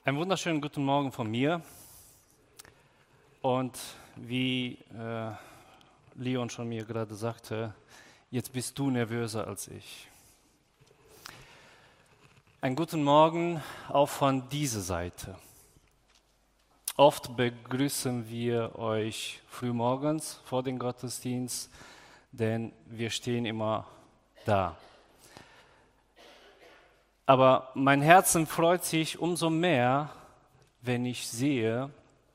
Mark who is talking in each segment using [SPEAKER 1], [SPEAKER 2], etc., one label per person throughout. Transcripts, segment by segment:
[SPEAKER 1] Einen wunderschönen guten Morgen von mir. Und wie Leon schon mir gerade sagte, jetzt bist du nervöser als ich. Einen guten Morgen auch von dieser Seite. Oft begrüßen wir euch frühmorgens vor dem Gottesdienst, denn wir stehen immer da. Aber mein Herzen freut sich umso mehr, wenn ich sehe,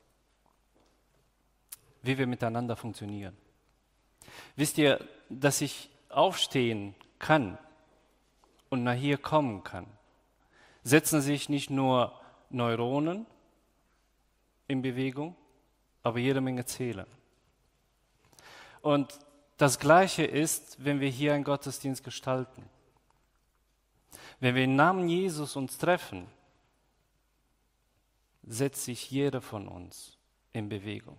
[SPEAKER 1] wie wir miteinander funktionieren. Wisst ihr, dass ich aufstehen kann und nach hier kommen kann, setzen sich nicht nur Neuronen in Bewegung, aber jede Menge Zellen. Und das Gleiche ist, wenn wir hier einen Gottesdienst gestalten. Wenn wir im Namen Jesus uns treffen, setzt sich jeder von uns in Bewegung.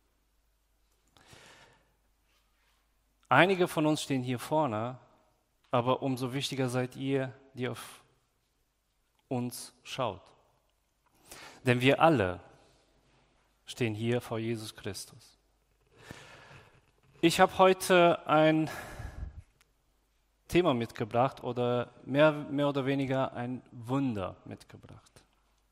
[SPEAKER 1] Einige von uns stehen hier vorne, aber umso wichtiger seid ihr, die auf uns schaut. Denn wir alle stehen hier vor Jesus Christus. Ich habe heute ein Thema mitgebracht oder mehr oder weniger ein Wunder mitgebracht.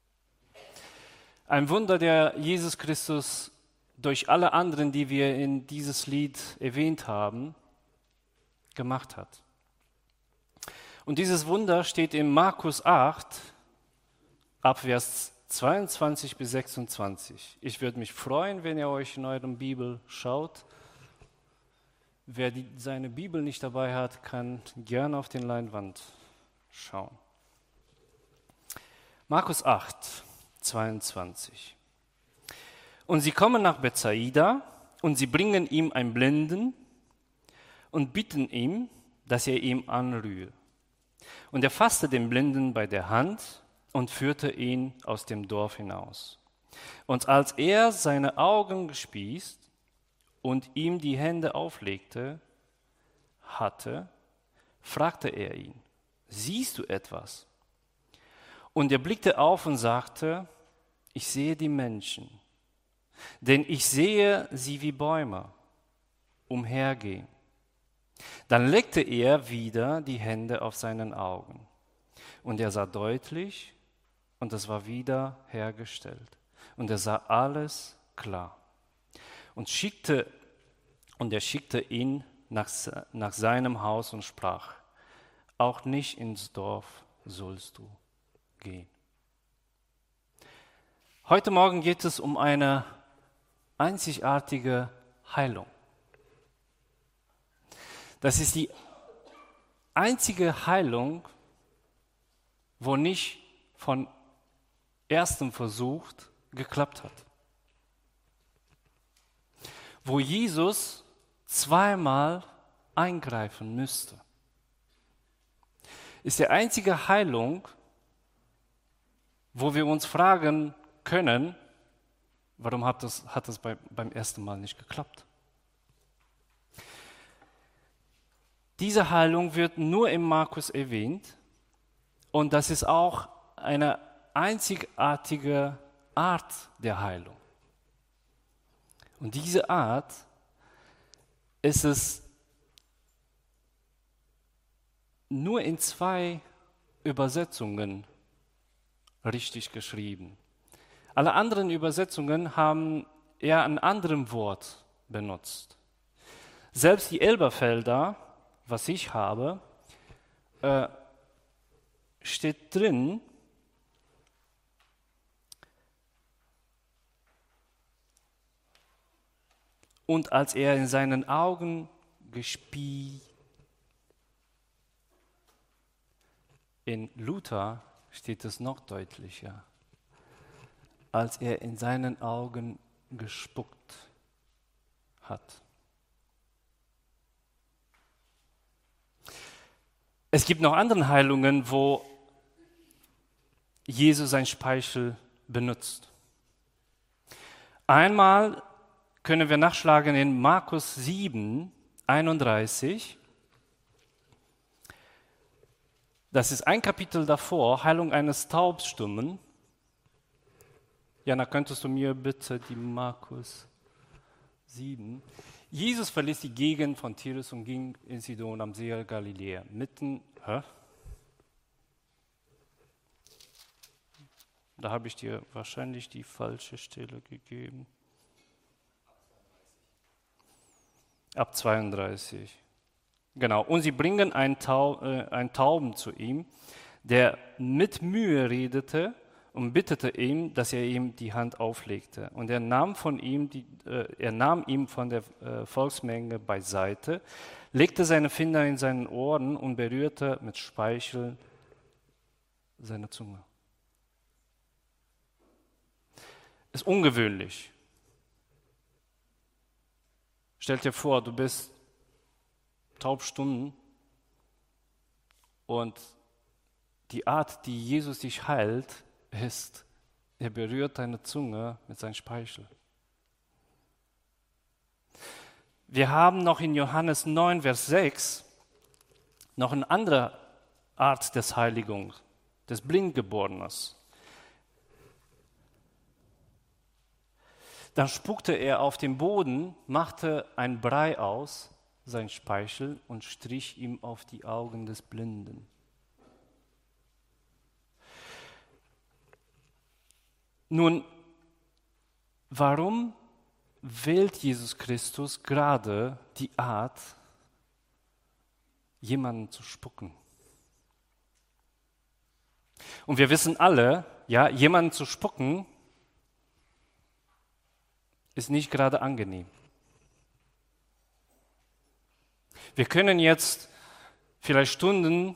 [SPEAKER 1] Ein Wunder, der Jesus Christus durch alle anderen, die wir in dieses Lied erwähnt haben, gemacht hat. Und dieses Wunder steht in Markus 8, ab Vers 22 bis 26. Ich würde mich freuen, wenn ihr euch in eurer Bibel schaut. Wer seine Bibel nicht dabei hat, kann gerne auf den Leinwand schauen. Markus 8, 22. Und sie kommen nach Bethsaida und sie bringen ihm einen Blinden und bitten ihn, dass er ihn anrühre. Und er fasste den Blinden bei der Hand und führte ihn aus dem Dorf hinaus. Und als er seine Augen gespießt und ihm die Hände auflegte, fragte er ihn: Siehst du etwas? Und er blickte auf und sagte: Ich sehe die Menschen, denn ich sehe sie wie Bäume umhergehen. Dann legte er wieder die Hände auf seinen Augen. Und er sah deutlich, und es war wieder hergestellt. Und er sah alles klar. Und er schickte ihn nach seinem Haus und sprach: Auch nicht ins Dorf sollst du gehen. Heute Morgen geht es um eine einzigartige Heilung. Das ist die einzige Heilung, wo nicht von erstem Versuch geklappt hat. Wo Jesus zweimal eingreifen müsste. Ist die einzige Heilung, wo wir uns fragen können, warum hat das beim ersten Mal nicht geklappt? Diese Heilung wird nur im Markus erwähnt und das ist auch eine einzigartige Art der Heilung. Und diese Art ist es nur in 2 Übersetzungen richtig geschrieben. Alle anderen Übersetzungen haben eher ein anderes Wort benutzt. Selbst die Elberfelder, was ich habe, steht drin, und als er in seinen Augen gespie. In Luther steht es noch deutlicher. Als er in seinen Augen gespuckt hat. Es gibt noch andere Heilungen, wo Jesus sein Speichel benutzt. Einmal können wir nachschlagen in Markus 7, 31. Das ist ein Kapitel davor, Heilung eines Taubstummen. Jana, könntest du mir bitte die Markus 7? Jesus verließ die Gegend von Tyrus und ging in Sidon am See Galiläa. Da habe ich dir wahrscheinlich die falsche Stelle gegeben. Ab 32. Genau. Und sie bringen einen Tauben zu ihm, der mit Mühe redete und bittete ihn, dass er ihm die Hand auflegte. Und er nahm ihm von der Volksmenge beiseite, legte seine Finger in seinen Ohren und berührte mit Speichel seine Zunge. Ist ungewöhnlich. Stell dir vor, du bist taubstumm und die Art, die Jesus dich heilt, ist, er berührt deine Zunge mit seinem Speichel. Wir haben noch in Johannes 9, Vers 6 noch eine andere Art des Heiligung, des Blindgeborenen. Dann spuckte er auf den Boden, machte ein Brei aus, sein Speichel, und strich ihm auf die Augen des Blinden. Nun, warum wählt Jesus Christus gerade die Art, jemanden zu spucken? Und wir wissen alle, ja, jemanden zu spucken ist nicht gerade angenehm. Wir können jetzt vielleicht Stunden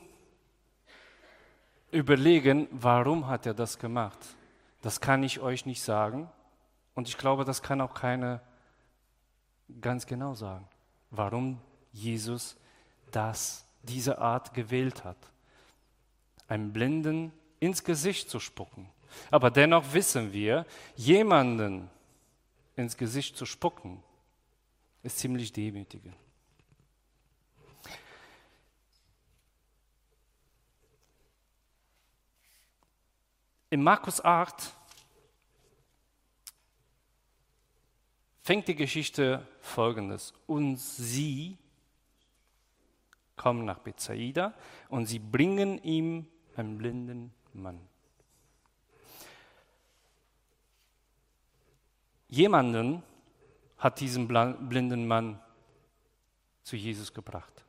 [SPEAKER 1] überlegen, warum hat er das gemacht? Das kann ich euch nicht sagen. Und ich glaube, das kann auch keiner ganz genau sagen, warum Jesus diese Art gewählt hat, einem Blinden ins Gesicht zu spucken. Aber dennoch wissen wir, jemanden ins Gesicht zu spucken, ist ziemlich demütigend. In Markus 8 fängt die Geschichte folgendes. Und sie kommen nach Bethsaida und sie bringen ihm einen blinden Mann. Jemanden hat diesen blinden Mann zu Jesus gebracht.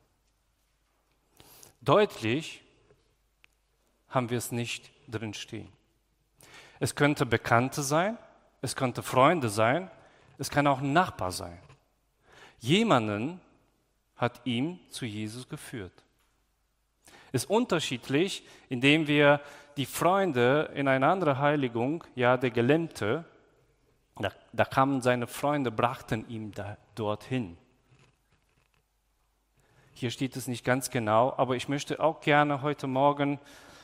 [SPEAKER 1] Deutlich haben wir es nicht drin stehen. Es könnte Bekannte sein, es könnte Freunde sein, es kann auch ein Nachbar sein. Jemanden hat ihn zu Jesus geführt. Ist unterschiedlich, indem wir die Freunde in eine andere Heiligung, ja, der Gelähmte, da kamen seine Freunde, brachten ihn dorthin. Hier steht es nicht ganz genau, aber ich möchte auch gerne heute Morgen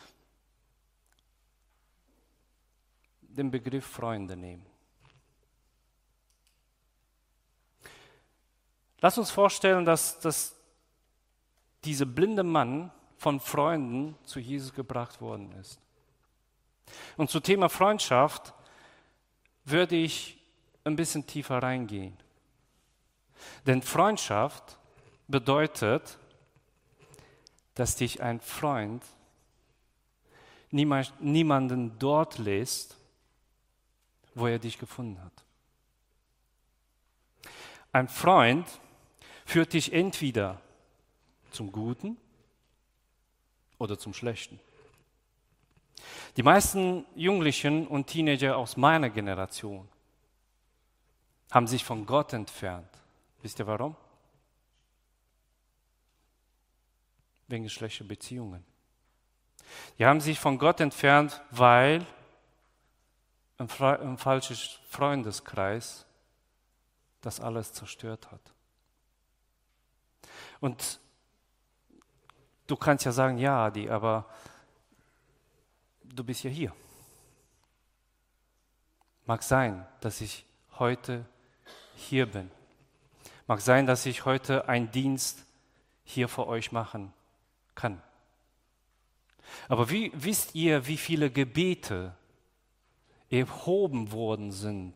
[SPEAKER 1] den Begriff Freunde nehmen. Lass uns vorstellen, dass dieser blinde Mann von Freunden zu Jesus gebracht worden ist. Und zum Thema Freundschaft würde ich ein bisschen tiefer reingehen. Denn Freundschaft bedeutet, dass dich ein Freund niemanden dort lässt, wo er dich gefunden hat. Ein Freund führt dich entweder zum Guten oder zum Schlechten. Die meisten Jugendlichen und Teenager aus meiner Generation haben sich von Gott entfernt. Wisst ihr warum? Wegen schlechter Beziehungen. Die haben sich von Gott entfernt, weil ein falsches Freundeskreis das alles zerstört hat. Und du kannst ja sagen, ja, Adi, aber du bist ja hier. Mag sein, dass ich heute hier bin. Mag sein, dass ich heute einen Dienst hier für euch machen kann. Aber wisst ihr, wie viele Gebete erhoben worden sind,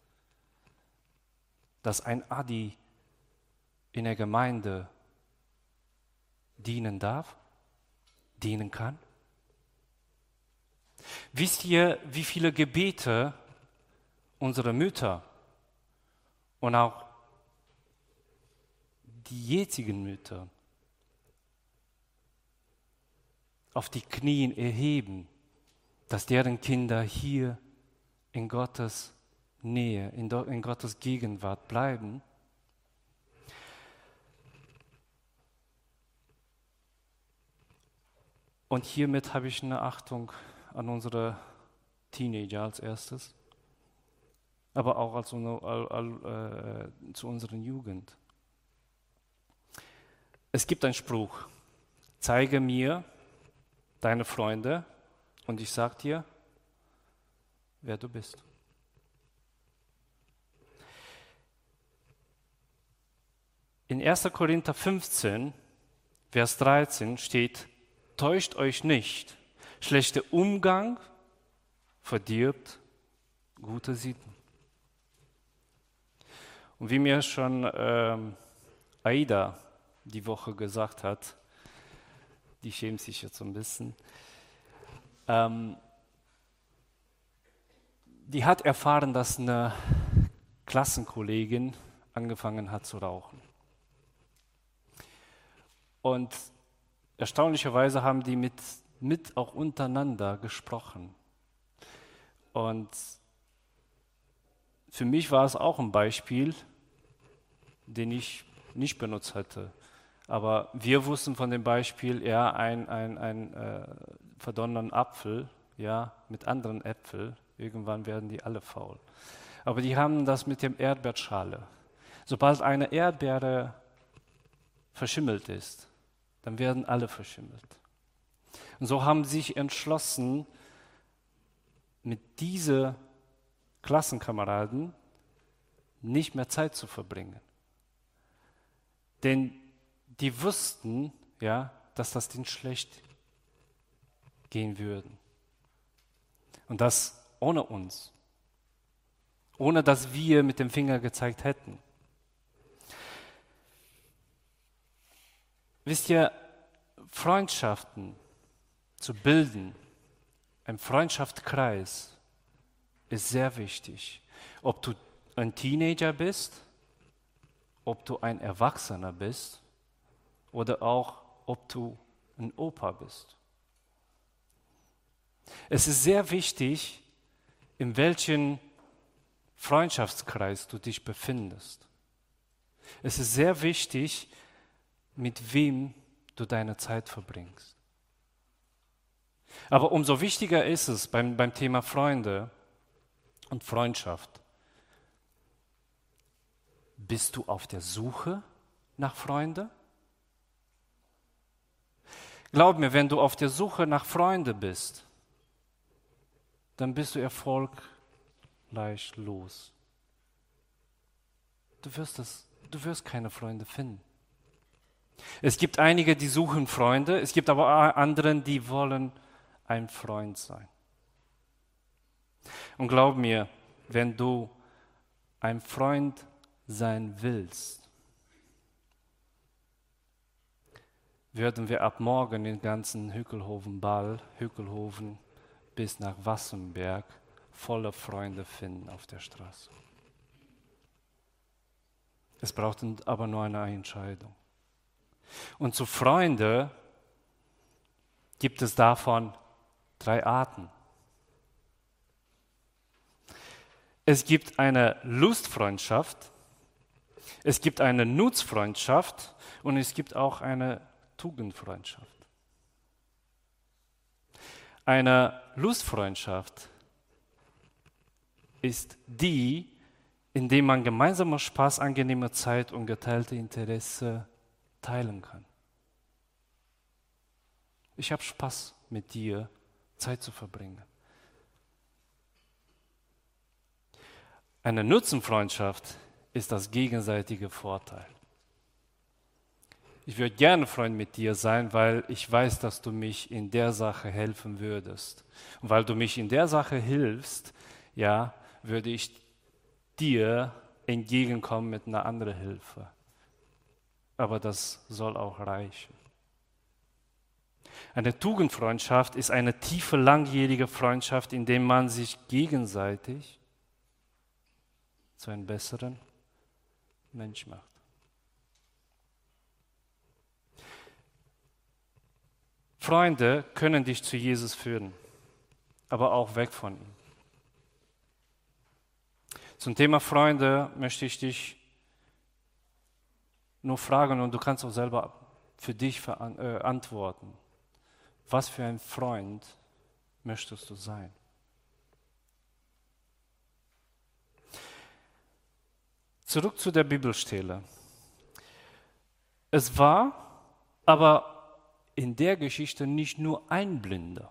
[SPEAKER 1] dass ein Adi in der Gemeinde dienen darf, dienen kann? Wisst ihr, wie viele Gebete unsere Mütter und auch die jetzigen Mütter auf die Knien erheben, dass deren Kinder hier in Gottes Nähe, in Gottes Gegenwart bleiben? Und hiermit habe ich eine Achtung an unsere Teenager als erstes, aber auch zu unserer Jugend. Es gibt einen Spruch: Zeige mir deine Freunde und ich sage dir, wer du bist. In 1. Korinther 15, Vers 13 steht: Täuscht euch nicht, schlechter Umgang verdirbt gute Sitten. Und wie mir schon Aida die Woche gesagt hat, die schämt sich jetzt so ein bisschen, die hat erfahren, dass eine Klassenkollegin angefangen hat zu rauchen. Und erstaunlicherweise haben die mit auch untereinander gesprochen. Und für mich war es auch ein Beispiel, den ich nicht benutzt hätte. Aber wir wussten von dem Beispiel, ja, ein verdorrenen Apfel, ja, mit anderen Äpfeln, irgendwann werden die alle faul. Aber die haben das mit dem Erdbeerschale. Sobald eine Erdbeere verschimmelt ist, dann werden alle verschimmelt. Und so haben sie sich entschlossen, mit diesen Klassenkameraden nicht mehr Zeit zu verbringen. Denn die wussten, ja, dass das denen schlecht gehen würde. Und das ohne uns. Ohne dass wir mit dem Finger gezeigt hätten. Wisst ihr, Freundschaften zu bilden, ein Freundschaftskreis, ist sehr wichtig. Ob du ein Teenager bist, ob du ein Erwachsener bist oder auch ob du ein Opa bist. Es ist sehr wichtig, in welchem Freundschaftskreis du dich befindest. Es ist sehr wichtig, mit wem du deine Zeit verbringst. Aber umso wichtiger ist es beim Thema Freunde und Freundschaft. Bist du auf der Suche nach Freunden? Glaub mir, wenn du auf der Suche nach Freunden bist, dann bist du erfolgreich los. Du wirst keine Freunde finden. Es gibt einige, die suchen Freunde, es gibt aber andere, die wollen ein Freund sein. Und glaub mir, wenn du ein Freund sein willst, würden wir ab morgen den ganzen Hückelhoven bis nach Wassenberg voller Freunde finden auf der Straße. Es braucht aber nur eine Entscheidung. Und zu Freunden gibt es davon 3 Arten. Es gibt eine Lustfreundschaft, es gibt eine Nutzfreundschaft und es gibt auch eine Tugendfreundschaft. Eine Lustfreundschaft ist die, in der man gemeinsamer Spaß, angenehme Zeit und geteilte Interesse teilen kann. Ich habe Spaß, mit dir Zeit zu verbringen. Eine Nutzenfreundschaft ist das gegenseitige Vorteil. Ich würde gerne Freund mit dir sein, weil ich weiß, dass du mich in der Sache helfen würdest. Und weil du mich in der Sache hilfst, ja, würde ich dir entgegenkommen mit einer anderen Hilfe. Aber das soll auch reichen. Eine Tugendfreundschaft ist eine tiefe, langjährige Freundschaft, in der man sich gegenseitig zu einem besseren Mensch macht. Freunde können dich zu Jesus führen, aber auch weg von ihm. Zum Thema Freunde möchte ich dich nur fragen und du kannst auch selber für dich antworten. Was für ein Freund möchtest du sein? Zurück zu der Bibelstelle. Es war aber in der Geschichte nicht nur ein Blinder.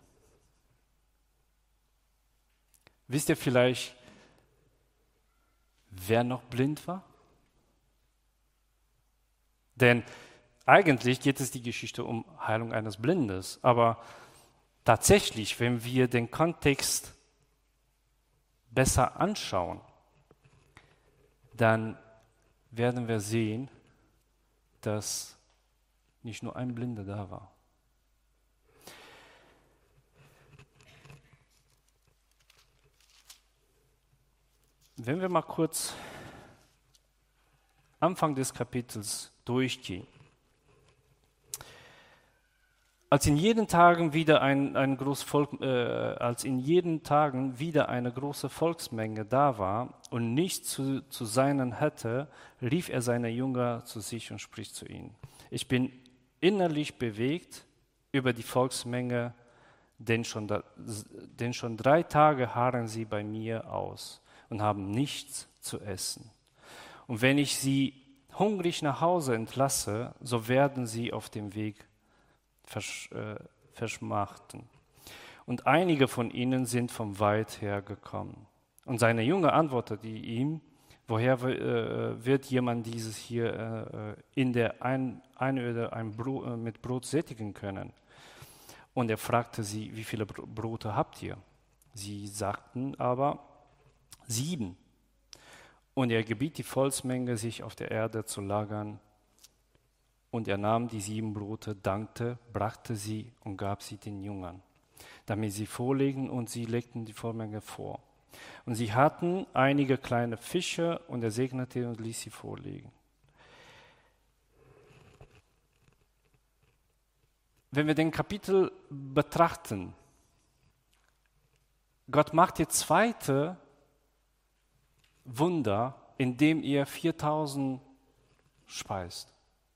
[SPEAKER 1] Wisst ihr vielleicht, wer noch blind war? Denn eigentlich geht es die Geschichte um Heilung eines Blindes, aber tatsächlich, wenn wir den Kontext besser anschauen, dann werden wir sehen, dass nicht nur ein Blinder da war. Wenn wir mal kurz Anfang des Kapitels durchgehen. Als in jeden Tagen wieder eine große Volksmenge da war und nichts zu seinen hatte, rief er seine Jünger zu sich und spricht zu ihnen: Ich bin innerlich bewegt über die Volksmenge, denn schon 3 Tage harren sie bei mir aus und haben nichts zu essen. Und wenn ich sie hungrig nach Hause entlasse, so werden sie auf dem Weg verschmachten. Und einige von ihnen sind von weit her gekommen. Und seine Jünger antwortete ihm: Woher wird jemand dieses hier in der Einöde mit Brot sättigen können? Und er fragte sie: Wie viele Brote habt ihr? Sie sagten aber: 7. Und er gebiet die Volksmenge, sich auf der Erde zu lagern. Und er nahm die 7 Brote, dankte, brachte sie und gab sie den Jüngern, damit sie vorlegen, und sie legten die Volksmenge vor. Und sie hatten einige kleine Fische, und er segnete und ließ sie vorlegen. Wenn wir den Kapitel betrachten, Gott macht die zweite Wunder, indem er 4000 speist.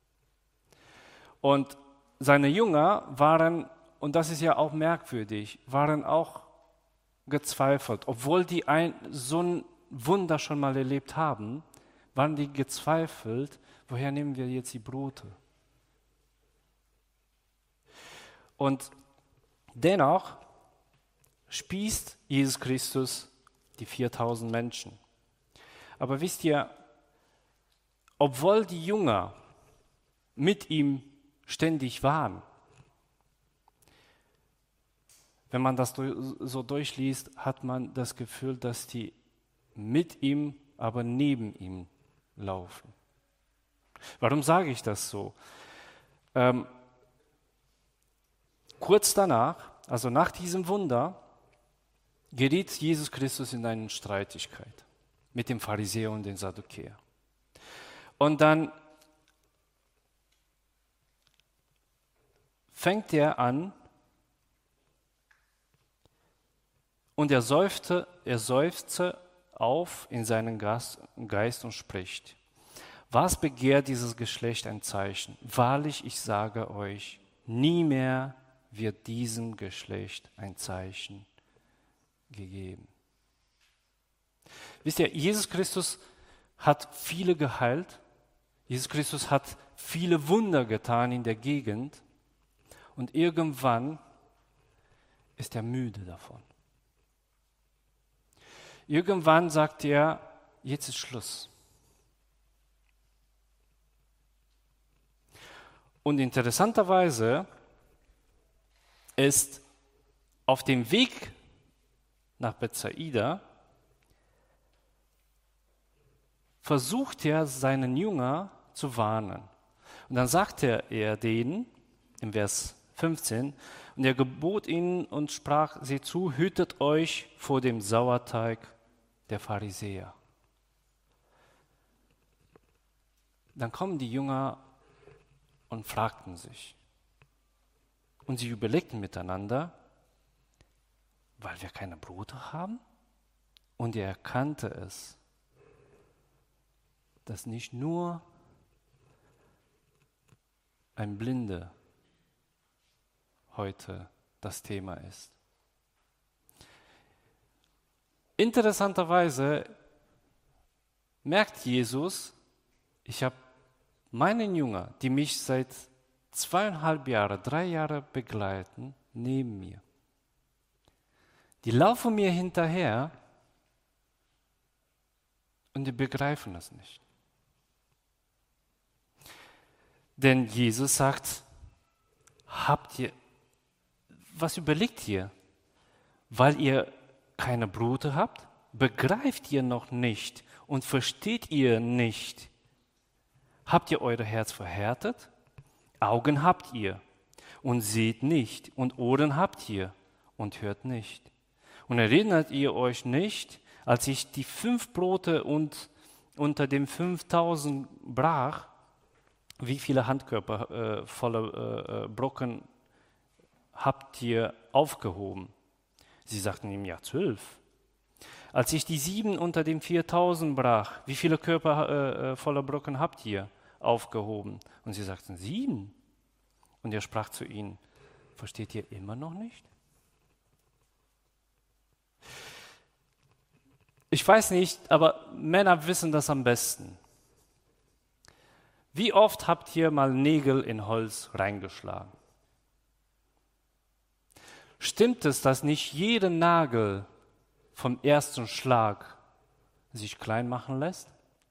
[SPEAKER 1] Und seine Jünger waren, und das ist ja auch merkwürdig, waren auch gezweifelt. Obwohl die so ein Wunder schon mal erlebt haben, waren die gezweifelt: Woher nehmen wir jetzt die Brote? Und dennoch spießt Jesus Christus die 4000 Menschen. Aber wisst ihr, obwohl die Jünger mit ihm ständig waren, wenn man das so durchliest, hat man das Gefühl, dass die mit ihm, aber neben ihm laufen. Warum sage ich das so? Kurz danach, also nach diesem Wunder, geriet Jesus Christus in eine Streitigkeit mit dem Pharisäer und den Saddukäer. Und dann fängt er an und er seufzte auf in seinen Geist und spricht: Was begehrt dieses Geschlecht ein Zeichen? Wahrlich, ich sage euch, nie mehr wird diesem Geschlecht ein Zeichen gegeben. Wisst ihr, Jesus Christus hat viele geheilt. Jesus Christus hat viele Wunder getan in der Gegend. Und irgendwann ist er müde davon. Irgendwann sagt er: Jetzt ist Schluss. Und interessanterweise ist auf dem Weg nach Bethsaida versucht er, seinen Jünger zu warnen. Und dann sagte er denen, im Vers 15, und er gebot ihnen und sprach sie zu, hütet euch vor dem Sauerteig der Pharisäer. Dann kommen die Jünger und fragten sich. Und sie überlegten miteinander, weil wir keine Brote haben? Und er erkannte es, dass nicht nur ein Blinder heute das Thema ist. Interessanterweise merkt Jesus, ich habe meinen Jünger, die mich seit 2,5 Jahren, 3 Jahre begleiten, neben mir. Die laufen mir hinterher und die begreifen es nicht. Denn Jesus sagt, was überlegt ihr? Weil ihr keine Brote habt, begreift ihr noch nicht und versteht ihr nicht. Habt ihr euer Herz verhärtet? Augen habt ihr und seht nicht, und Ohren habt ihr und hört nicht. Und erinnert ihr euch nicht, als ich die 5 Brote und unter den 5.000 brach, wie viele Handkörper voller Brocken habt ihr aufgehoben? Sie sagten ihm, ja, 12. Als ich die 7 unter den 4.000 brach, wie viele Körper voller Brocken habt ihr aufgehoben? Und sie sagten, 7. Und er sprach zu ihnen, versteht ihr immer noch nicht? Ich weiß nicht, aber Männer wissen das am besten. Wie oft habt ihr mal Nägel in Holz reingeschlagen? Stimmt es, dass nicht jeder Nagel vom ersten Schlag sich klein machen lässt?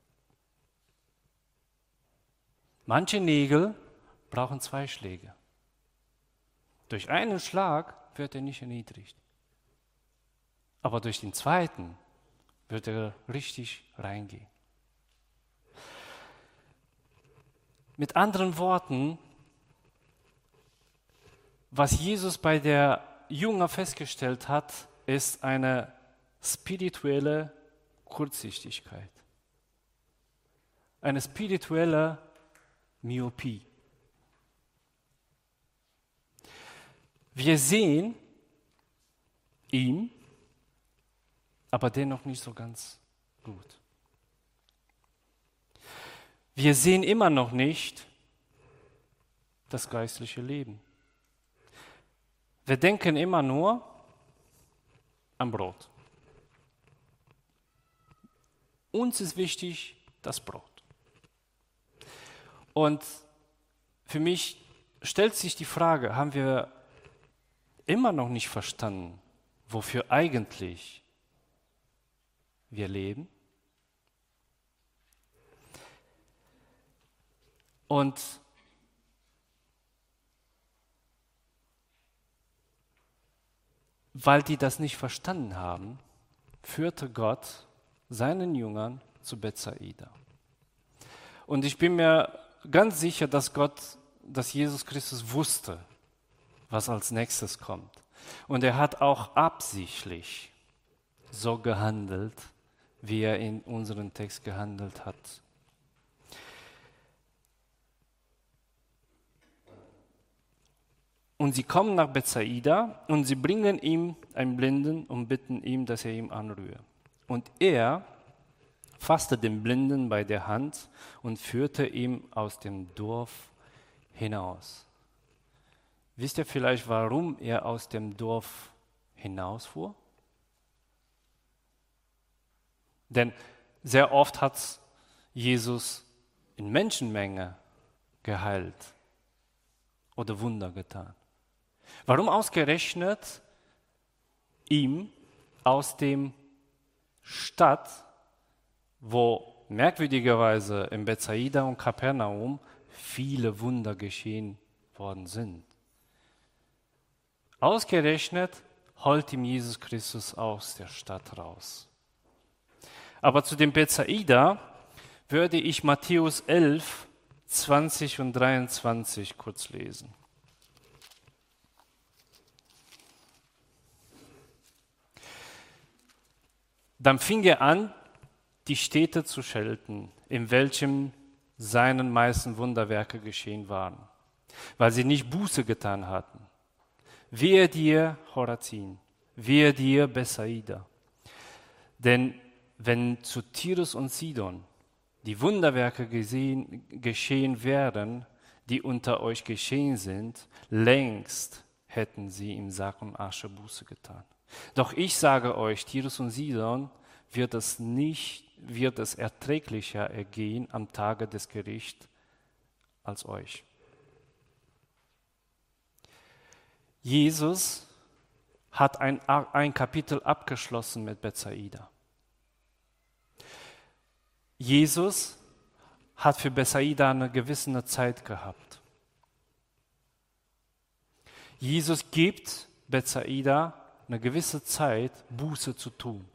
[SPEAKER 1] Manche Nägel brauchen 2 Schläge. Durch einen Schlag wird er nicht erniedrigt. Aber durch den zweiten wird er richtig reingehen. Mit anderen Worten, was Jesus bei der Jünger festgestellt hat, ist eine spirituelle Kurzsichtigkeit. Eine spirituelle Myopie. Wir sehen ihn, aber dennoch nicht so ganz gut. Wir sehen immer noch nicht das geistliche Leben. Wir denken immer nur am Brot. Uns ist wichtig das Brot. Und für mich stellt sich die Frage, haben wir immer noch nicht verstanden, wofür eigentlich wir leben? Und weil die das nicht verstanden haben, führte Gott seinen Jüngern zu Bethsaida. Und ich bin mir ganz sicher, dass Jesus Christus wusste, was als nächstes kommt. Und er hat auch absichtlich so gehandelt, wie er in unserem Text gehandelt hat. Und sie kommen nach Bethsaida und sie bringen ihm einen Blinden und bitten ihn, dass er ihn anrühre. Und er fasste den Blinden bei der Hand und führte ihn aus dem Dorf hinaus. Wisst ihr vielleicht, warum er aus dem Dorf hinausfuhr? Denn sehr oft hat Jesus in Menschenmenge geheilt oder Wunder getan. Warum ausgerechnet ihm aus dem Stadt, wo merkwürdigerweise in Bethsaida und Kapernaum viele Wunder geschehen worden sind? Ausgerechnet holt ihm Jesus Christus aus der Stadt raus. Aber zu dem Bethsaida würde ich Matthäus 11, 20 und 23 kurz lesen. Dann fing er an, die Städte zu schelten, in welchem seine meisten Wunderwerke geschehen waren, weil sie nicht Buße getan hatten. Wehe dir, Chorazin, wehe dir, Bethsaida. Denn wenn zu Tyrus und Sidon die Wunderwerke geschehen werden, die unter euch geschehen sind, längst hätten sie im Sack und Asche Buße getan. Doch ich sage euch, Tyrus und Sidon wird es erträglicher ergehen am Tage des Gerichts als euch. Jesus hat ein Kapitel abgeschlossen mit Bethsaida. Jesus hat für Bethsaida eine gewisse Zeit gehabt. Jesus gibt Bethsaida eine gewisse Zeit, Buße zu tun.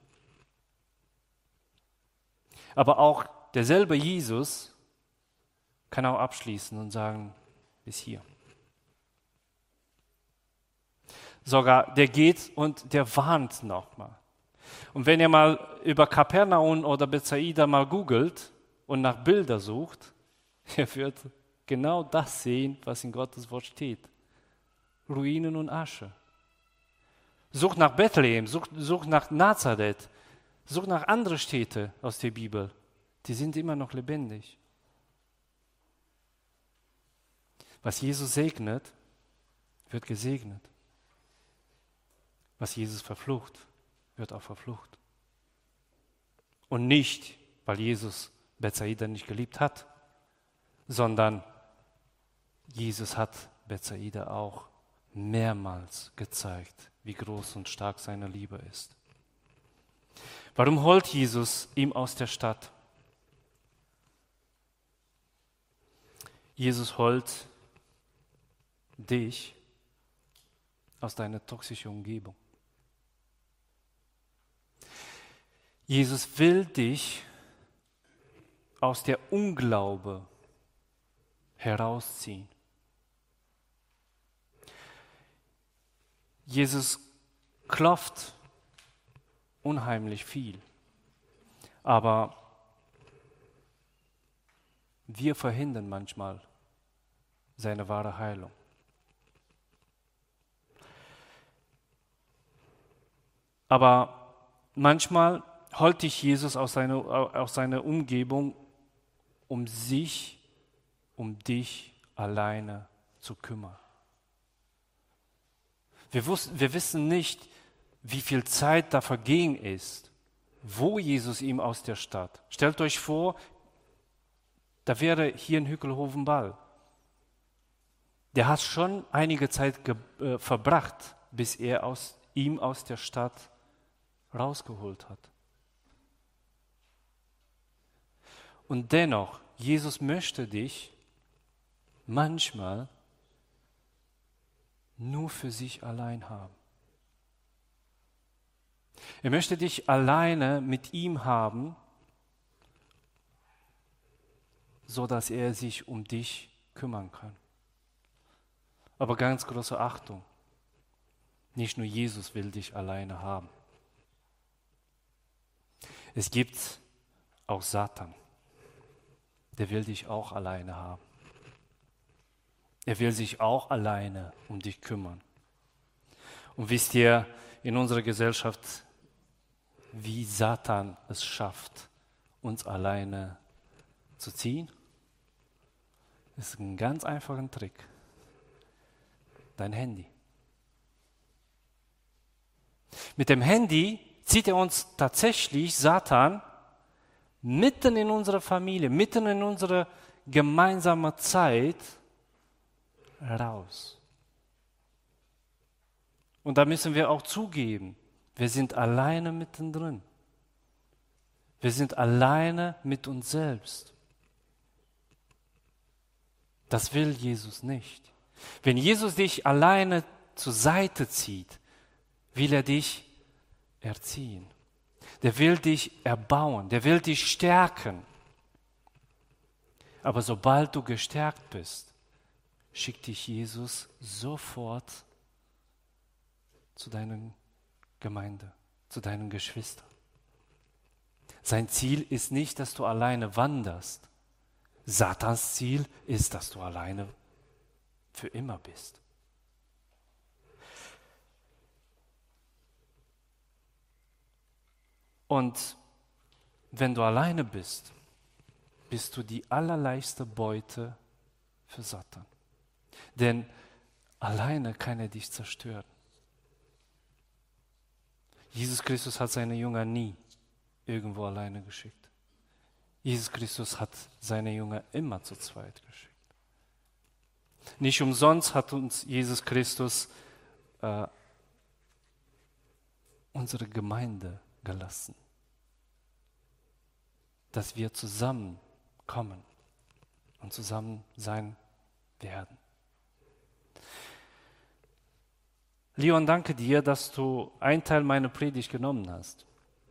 [SPEAKER 1] Aber auch derselbe Jesus kann auch abschließen und sagen, bis hier. Sogar der geht und der warnt nochmal. Und wenn ihr mal über Kapernaum oder Bethsaida mal googelt und nach Bilder sucht, ihr wird genau das sehen, was in Gottes Wort steht. Ruinen und Asche. Sucht nach Bethlehem, sucht nach Nazareth, sucht nach anderen Städten aus der Bibel. Die sind immer noch lebendig. Was Jesus segnet, wird gesegnet. Was Jesus verflucht, wird auch verflucht. Und nicht, weil Jesus Bethsaida nicht geliebt hat, sondern Jesus hat Bethsaida auch mehrmals gezeigt, wie groß und stark seine Liebe ist. Warum holt Jesus ihn aus der Stadt? Jesus holt dich aus deiner toxischen Umgebung. Jesus will dich aus der Unglaube herausziehen. Jesus klopft unheimlich viel, aber wir verhindern manchmal seine wahre Heilung. Aber manchmal holt dich Jesus aus seiner Umgebung, um sich, um dich alleine zu kümmern. Wir wissen nicht, wie viel Zeit da vergehen ist, wo Jesus ihm aus der Stadt. Stellt euch vor, da wäre hier in Hückelhoven-Ball. Der hat schon einige Zeit verbracht, bis er ihm aus der Stadt rausgeholt hat. Und dennoch, Jesus möchte dich manchmal nur für sich allein haben. Er möchte dich alleine mit ihm haben, so dass er sich um dich kümmern kann. Aber ganz große Achtung, nicht nur Jesus will dich alleine haben. Es gibt auch Satan, der will dich auch alleine haben. Er will sich auch alleine um dich kümmern. Und wisst ihr, in unserer Gesellschaft, wie Satan es schafft, uns alleine zu ziehen? Das ist ein ganz einfacher Trick. Dein Handy. Mit dem Handy zieht er uns tatsächlich, Satan, mitten in unsere Familie, mitten in unsere gemeinsame Zeit raus. Und da müssen wir auch zugeben, wir sind alleine mittendrin. Wir sind alleine mit uns selbst. Das will Jesus nicht. Wenn Jesus dich alleine zur Seite zieht, will er dich erziehen. Der will dich erbauen, der will dich stärken. Aber sobald du gestärkt bist, schickt dich Jesus sofort zu deiner Gemeinde, zu deinen Geschwistern. Sein Ziel ist nicht, dass du alleine wanderst. Satans Ziel ist, dass du alleine für immer bist. Und wenn du alleine bist, bist du die allerleichteste Beute für Satan. Denn alleine kann er dich zerstören. Jesus Christus hat seine Jünger nie irgendwo alleine geschickt. Jesus Christus hat seine Jünger immer zu zweit geschickt. Nicht umsonst hat uns Jesus Christus unsere Gemeinde gelassen, dass wir zusammenkommen und zusammen sein werden. Leon, danke dir, dass du einen Teil meiner Predigt genommen hast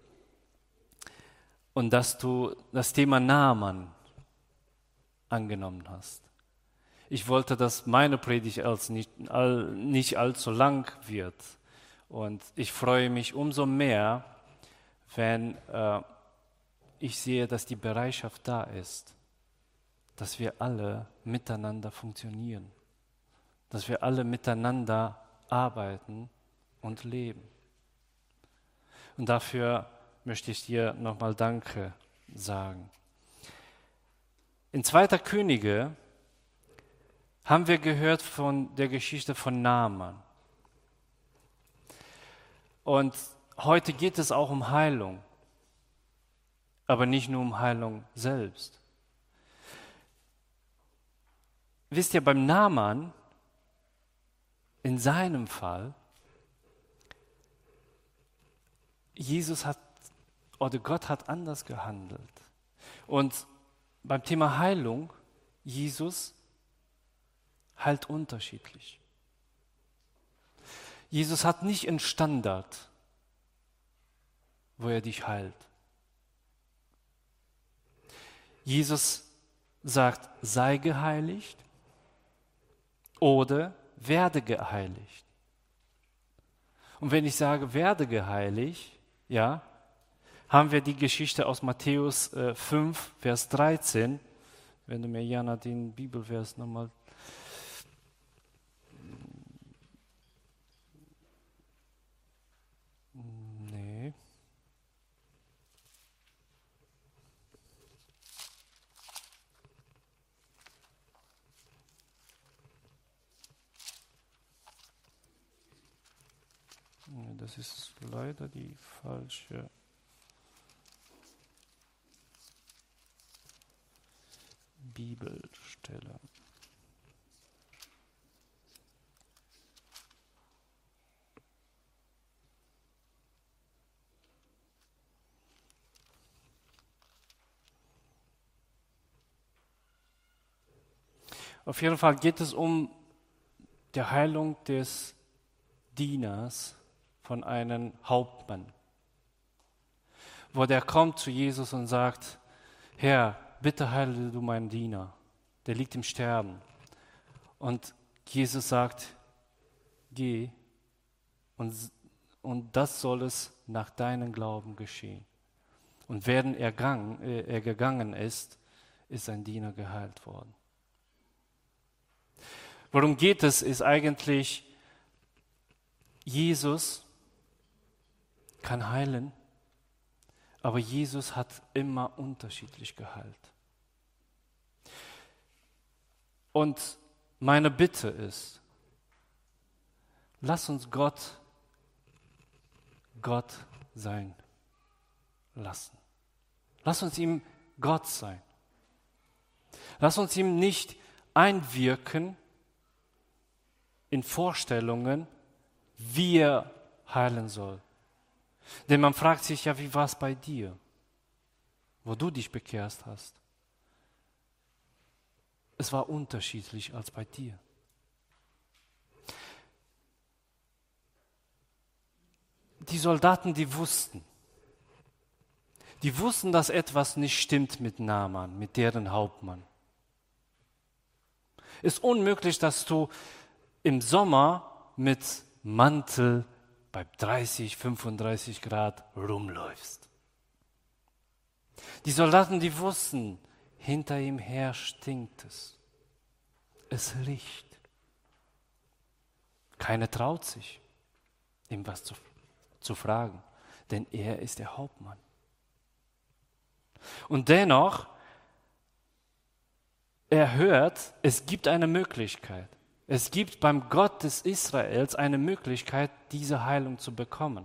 [SPEAKER 1] und dass du das Thema Naaman angenommen hast. Ich wollte, dass meine Predigt nicht allzu lang wird und ich freue mich umso mehr, wenn ich sehe, dass die Bereitschaft da ist, dass wir alle miteinander funktionieren, dass wir alle miteinander arbeiten und leben. Und dafür möchte ich dir nochmal Danke sagen. In 2. Könige haben wir gehört von der Geschichte von Naaman. Und heute geht es auch um Heilung, aber nicht nur um Heilung selbst. Wisst ihr, beim Naaman, in seinem Fall, Gott hat anders gehandelt. Und beim Thema Heilung, Jesus heilt unterschiedlich. Jesus hat nicht einen Standard, wo er dich heilt. Jesus sagt, sei geheiligt oder werde geheiligt. Und wenn ich sage, werde geheiligt, ja, haben wir die Geschichte aus Matthäus 5, Vers 13. Wenn du mir, Jana, den Bibelvers nochmal... Nee. Das ist leider die falsche Bibelstelle. Auf jeden Fall geht es um die Heilung des Dieners von einem Hauptmann, wo der kommt zu Jesus und sagt, Herr, bitte heile du meinen Diener, der liegt im Sterben. Und Jesus sagt, geh und das soll es nach deinem Glauben geschehen. Und während er gegangen ist, ist sein Diener geheilt worden. Worum geht es, ist eigentlich, Jesus kann heilen, aber Jesus hat immer unterschiedlich geheilt. Und meine Bitte ist, lass uns Gott sein lassen. Lass uns ihm Gott sein. Lass uns ihm nicht einwirken in Vorstellungen, wie er heilen soll. Denn man fragt sich ja, wie war es bei dir, wo du dich bekehrt hast? Es war unterschiedlich als bei dir. Die Soldaten, die wussten, dass etwas nicht stimmt mit Naaman, mit deren Hauptmann. Ist unmöglich, dass du im Sommer mit Mantel bei 30, 35 Grad rumläufst. Die Soldaten, die wussten, hinter ihm her stinkt es. Es riecht. Keiner traut sich, ihm was zu fragen, denn er ist der Hauptmann. Und dennoch, er hört, es gibt eine Möglichkeit. Es gibt beim Gott des Israels eine Möglichkeit, diese Heilung zu bekommen.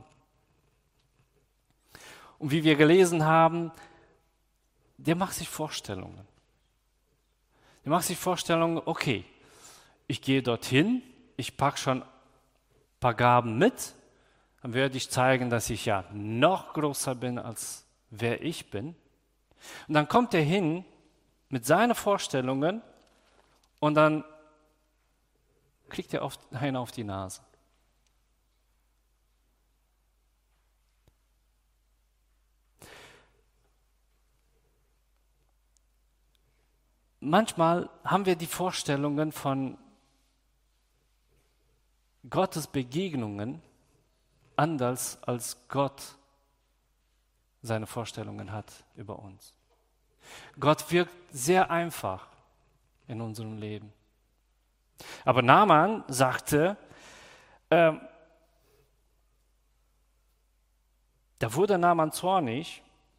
[SPEAKER 1] Und wie wir gelesen haben, der macht sich Vorstellungen. Der macht sich Vorstellungen, okay, ich gehe dorthin, ich packe schon ein paar Gaben mit, dann werde ich zeigen, dass ich ja noch größer bin, als wer ich bin. Und dann kommt er hin mit seinen Vorstellungen und dann kriegt er einen auf die Nase. Manchmal haben wir die Vorstellungen von Gottes Begegnungen anders, als Gott seine Vorstellungen hat über uns. Gott wirkt sehr einfach in unserem Leben. Aber Naaman sagte, da wurde Naaman zornig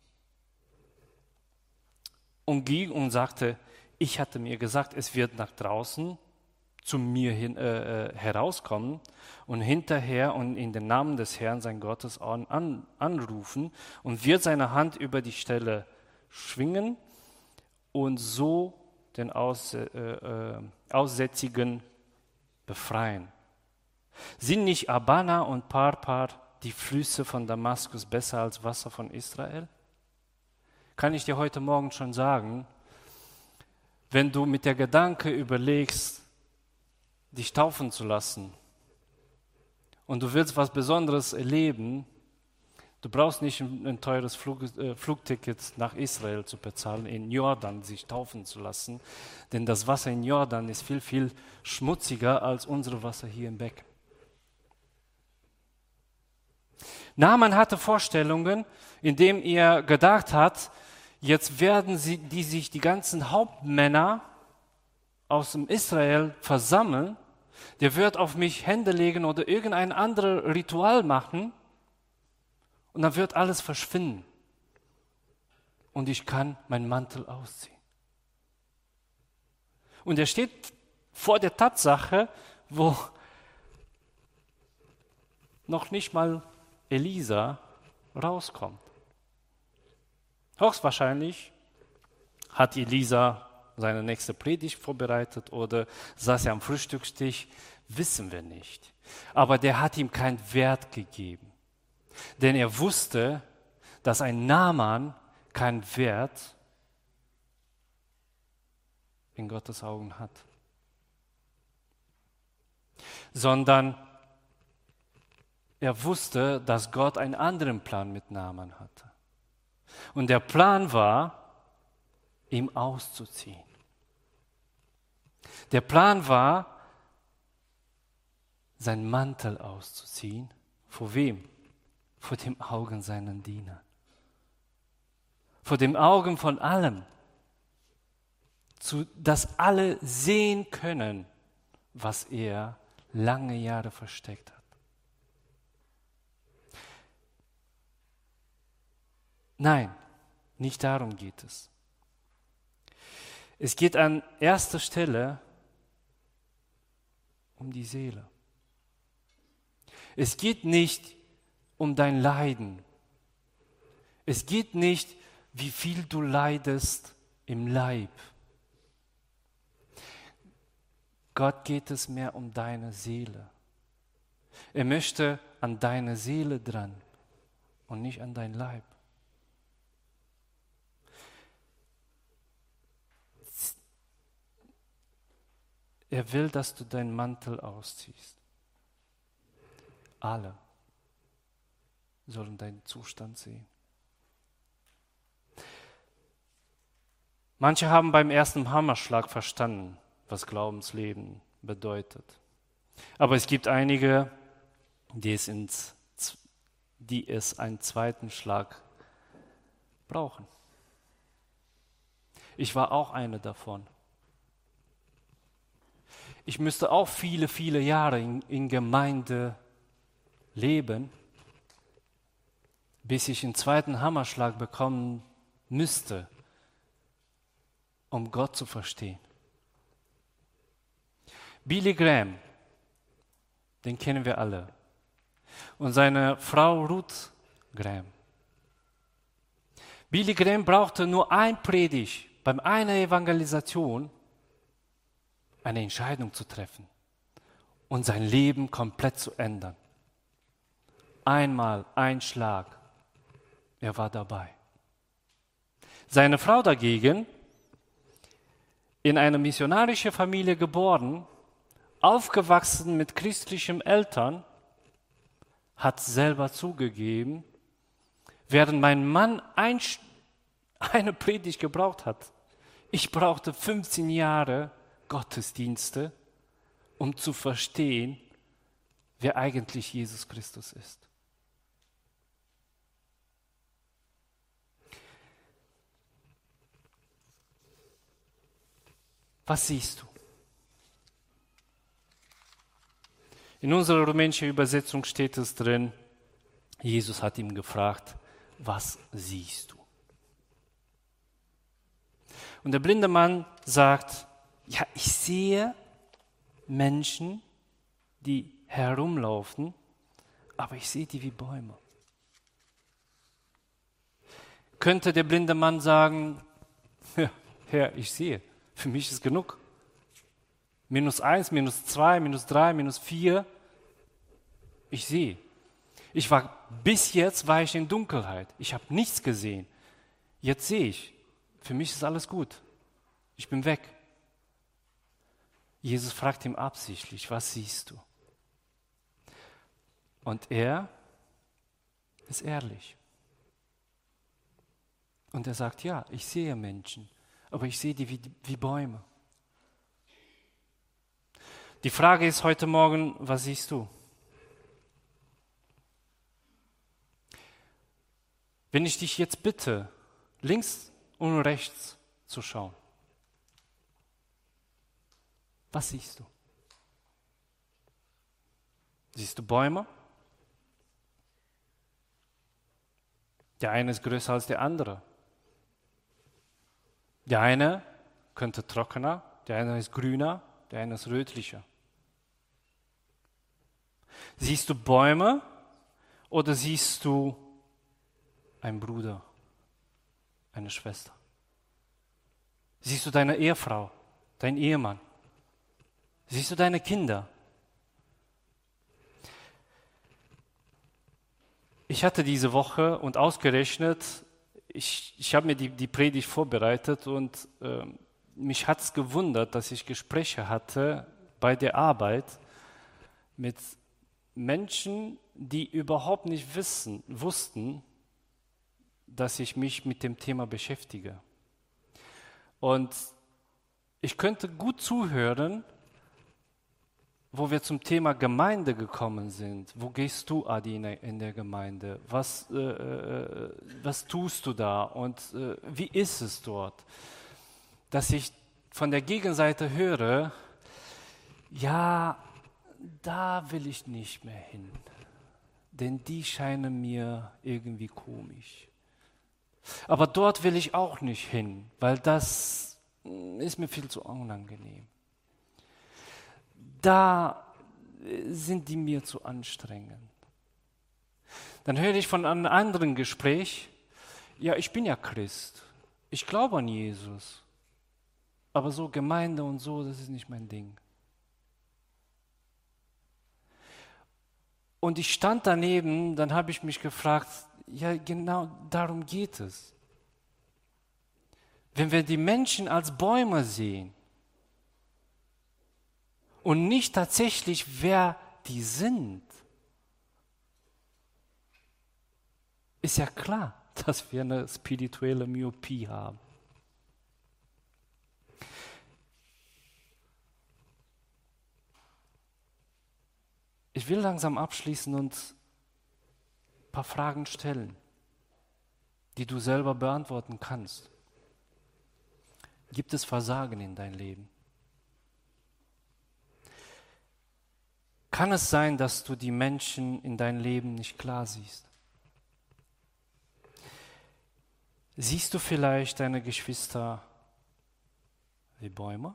[SPEAKER 1] und ging und sagte, ich hatte mir gesagt, es wird nach draußen zu mir herauskommen und hinterher und in den Namen des Herrn, sein Gottes, anrufen und wird seine Hand über die Stelle schwingen und so den Aussätzigen befreien. Sind nicht Abana und Parpar, die Flüsse von Damaskus, besser als Wasser von Israel? Kann ich dir heute Morgen schon sagen, wenn du mit der Gedanke überlegst, dich taufen zu lassen und du willst was Besonderes erleben, du brauchst nicht ein teures Flugticket nach Israel zu bezahlen, in Jordan sich taufen zu lassen, denn das Wasser in Jordan ist viel, viel schmutziger als unser Wasser hier im Becken. Naaman hatte Vorstellungen, indem er gedacht hat, jetzt werden die ganzen Hauptmänner aus dem Israel versammeln, der wird auf mich Hände legen oder irgendein anderes Ritual machen und dann wird alles verschwinden und ich kann meinen Mantel ausziehen. Und er steht vor der Tatsache, wo noch nicht mal Elisa rauskommt. Höchstwahrscheinlich hat Elisa seine nächste Predigt vorbereitet oder saß er am Frühstückstisch, wissen wir nicht. Aber der hat ihm keinen Wert gegeben. Denn er wusste, dass ein Naaman keinen Wert in Gottes Augen hat. Sondern er wusste, dass Gott einen anderen Plan mit Naaman hatte. Und der Plan war, ihm auszuziehen. Der Plan war, seinen Mantel auszuziehen. Vor wem? Vor den Augen seiner Diener. Vor den Augen von allem. Dass alle sehen können, was er lange Jahre versteckt hat. Nein, nicht darum geht es. Es geht an erster Stelle um die Seele. Es geht nicht um dein Leiden. Es geht nicht, wie viel du leidest im Leib. Gott geht es mehr um deine Seele. Er möchte an deine Seele dran und nicht an dein Leib. Er will, dass du deinen Mantel ausziehst. Alle sollen deinen Zustand sehen. Manche haben beim ersten Hammerschlag verstanden, was Glaubensleben bedeutet. Aber es gibt einige, die es einen zweiten Schlag brauchen. Ich war auch eine davon. Ich müsste auch viele, viele Jahre in Gemeinde leben, bis ich einen zweiten Hammerschlag bekommen müsste, um Gott zu verstehen. Billy Graham, den kennen wir alle. Und seine Frau Ruth Graham. Billy Graham brauchte nur ein Predigt, bei einer Evangelisation eine Entscheidung zu treffen und sein Leben komplett zu ändern. Einmal, ein Schlag, er war dabei. Seine Frau dagegen, in einer missionarischen Familie geboren, aufgewachsen mit christlichen Eltern, hat selber zugegeben, während mein Mann eine Predigt gebraucht hat, ich brauchte 15 Jahre Gottesdienste, um zu verstehen, wer eigentlich Jesus Christus ist. Was siehst du? In unserer rumänischen Übersetzung steht es drin, Jesus hat ihm gefragt, was siehst du? Und der blinde Mann sagt, ja, ich sehe Menschen, die herumlaufen, aber ich sehe die wie Bäume. Könnte der blinde Mann sagen, ja, Herr, ich sehe, für mich ist genug. -1, -2, -3, -4, ich sehe. Bis jetzt war ich in Dunkelheit, ich habe nichts gesehen. Jetzt sehe ich, für mich ist alles gut, ich bin weg. Jesus fragt ihn absichtlich, was siehst du? Und er ist ehrlich. Und er sagt, ja, ich sehe Menschen, aber ich sehe die wie Bäume. Die Frage ist heute Morgen, was siehst du? Wenn ich dich jetzt bitte, links und rechts zu schauen, was siehst du? Siehst du Bäume? Der eine ist größer als der andere. Der eine könnte trockener, der eine ist grüner, der eine ist rötlicher. Siehst du Bäume oder siehst du einen Bruder, eine Schwester? Siehst du deine Ehefrau, deinen Ehemann? Siehst du deine Kinder? Ich hatte diese Woche und ausgerechnet, ich habe mir die Predigt vorbereitet und mich hat es gewundert, dass ich Gespräche hatte bei der Arbeit mit Menschen, die überhaupt nicht wussten, dass ich mich mit dem Thema beschäftige. Und ich könnte gut zuhören, wo wir zum Thema Gemeinde gekommen sind. Wo gehst du, Adi, in der Gemeinde? Was tust du da und wie ist es dort? Dass ich von der Gegenseite höre, ja, da will ich nicht mehr hin, denn die scheinen mir irgendwie komisch. Aber dort will ich auch nicht hin, weil das ist mir viel zu unangenehm. Da sind die mir zu anstrengend. Dann höre ich von einem anderen Gespräch, ja, ich bin ja Christ, ich glaube an Jesus, aber so Gemeinde und so, das ist nicht mein Ding. Und ich stand daneben, dann habe ich mich gefragt, ja, genau darum geht es. Wenn wir die Menschen als Bäume sehen und nicht tatsächlich, wer die sind, ist ja klar, dass wir eine spirituelle Myopie haben. ich will langsam abschließen und ein paar Fragen stellen, die du selber beantworten kannst. Gibt es Versagen in deinem Leben? Kann es sein, dass du die Menschen in deinem Leben nicht klar siehst? Siehst du vielleicht deine Geschwister wie Bäume?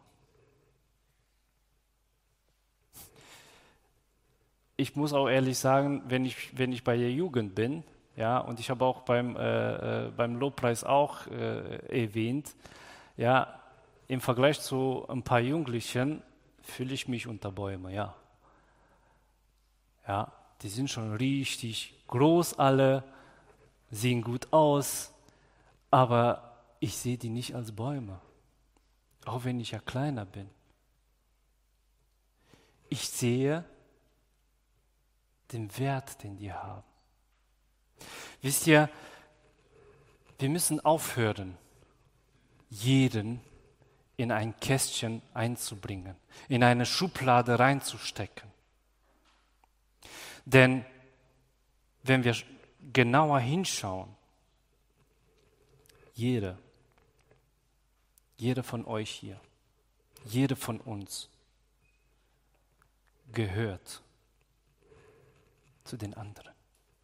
[SPEAKER 1] Ich muss auch ehrlich sagen, wenn ich bei der Jugend bin, ja, und ich habe auch beim Lobpreis auch erwähnt, ja, im Vergleich zu ein paar Jugendlichen fühle ich mich unter Bäume, ja. Ja, die sind schon richtig groß alle, sehen gut aus, aber ich sehe die nicht als Bäume, auch wenn ich ja kleiner bin. Ich sehe den Wert, den die haben. Wisst ihr, wir müssen aufhören, jeden in ein Kästchen einzubringen, in eine Schublade reinzustecken. Denn wenn wir genauer hinschauen, jeder von euch hier, jeder von uns gehört zu den anderen.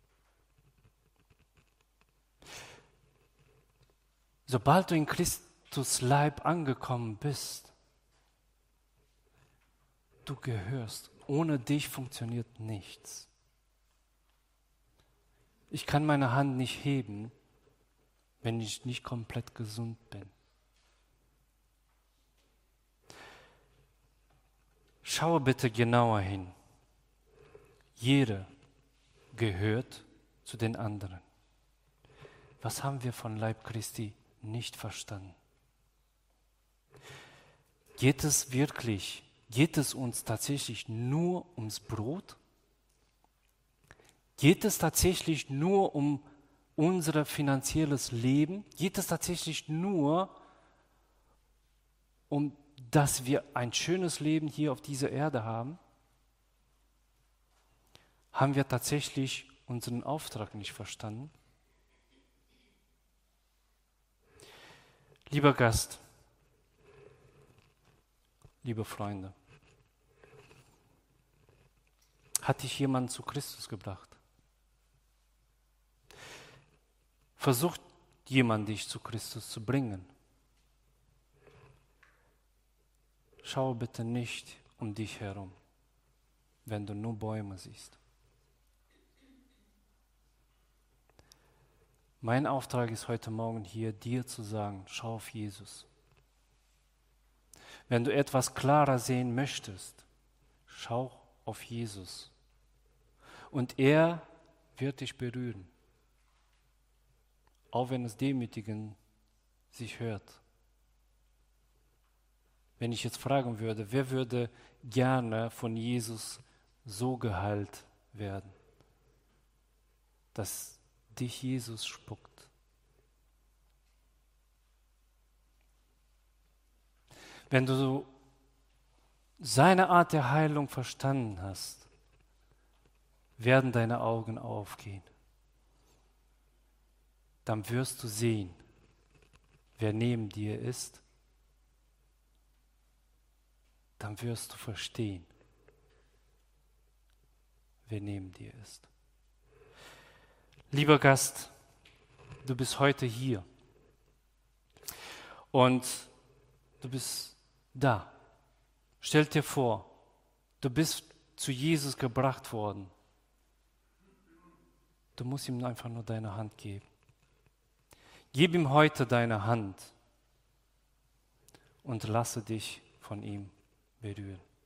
[SPEAKER 1] Sobald du in Christus Leib angekommen bist, du gehörst. Ohne dich funktioniert nichts. Ich kann meine Hand nicht heben, wenn ich nicht komplett gesund bin. Schaue bitte genauer hin. Jeder gehört zu den anderen. Was haben wir von Leib Christi nicht verstanden? Geht es uns tatsächlich nur ums Brot? Geht es tatsächlich nur um unser finanzielles Leben? Geht es tatsächlich nur um, dass wir ein schönes Leben hier auf dieser Erde haben? Haben wir tatsächlich unseren Auftrag nicht verstanden? Lieber Gast, liebe Freunde, hat dich jemand zu Christus gebracht? Versucht jemand dich zu Christus zu bringen? Schau bitte nicht um dich herum, wenn du nur Bäume siehst. Mein Auftrag ist heute Morgen hier, dir zu sagen, schau auf Jesus. Wenn du etwas klarer sehen möchtest, schau auf Jesus. Und er wird dich berühren, auch wenn es demütigend sich hört. Wenn ich jetzt fragen würde, wer würde gerne von Jesus so geheilt werden, dass dich Jesus spuckt? Wenn du seine Art der Heilung verstanden hast, werden deine Augen aufgehen. Dann wirst du sehen, wer neben dir ist. Dann wirst du verstehen, wer neben dir ist. Lieber Gast, du bist heute hier und du bist da. Stell dir vor, du bist zu Jesus gebracht worden. Du musst ihm einfach nur deine Hand geben. Gib ihm heute deine Hand und lasse dich von ihm berühren.